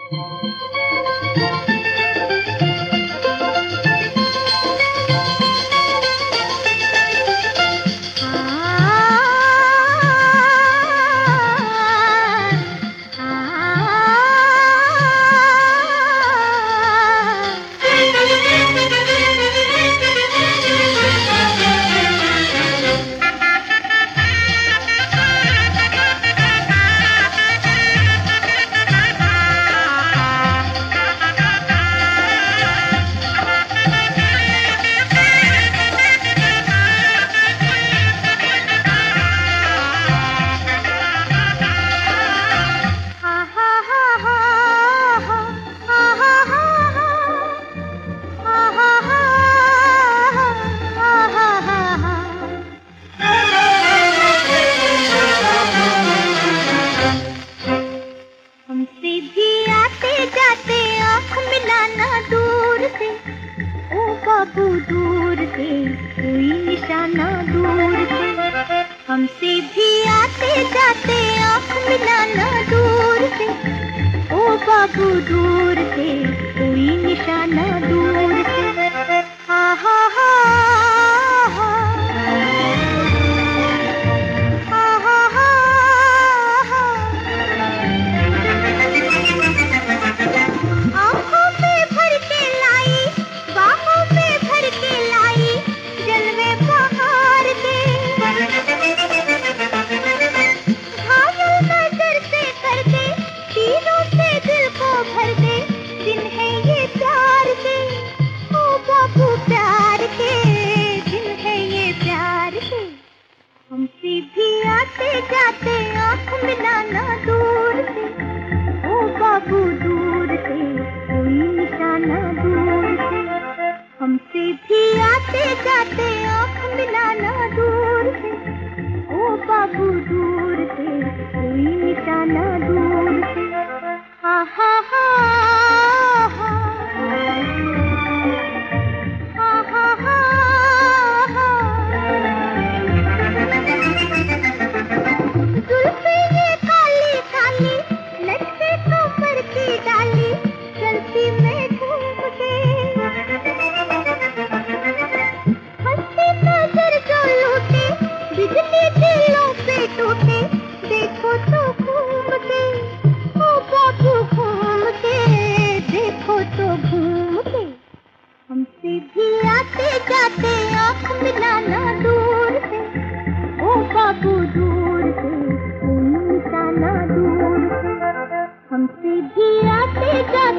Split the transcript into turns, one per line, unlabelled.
हमसे भी आते जाते आँख मिलाना दूर से, ओ बाबू दूर से, कोई निशाना दूर से। हमसे भी आते जाते आँख मिलाना दूर से, ओ बाबू दूर से, कोई निशाना दूर से। हा हा हा भर दे दिन है ये प्यार के, ओ बाबू प्यार के दिन है ये प्यार के। हमसे भी आते जाते आँख मिलाना दूर से, ओ बाबू दूर से, कोई निशाना दूर से। हमसे भी आते जाते आँख मिलाना दूर से, ओ बाबू दूर से, कोई निशाना दूर से। हा हा हा जुल्फे ये काली काली लटके कमर की डाली, चलती मैं घूम के हंसती नजर जो लूटे, बिजली दिलों पे टूटे, देखो तो घूम के, ओ बाबू घूम के, देखो तो घूम के। हमसे भी आते जाते आँख मिलाना दूर से, ओ बाबू दूर से, कोई निशाना दूर से। हमसे भी आते जाते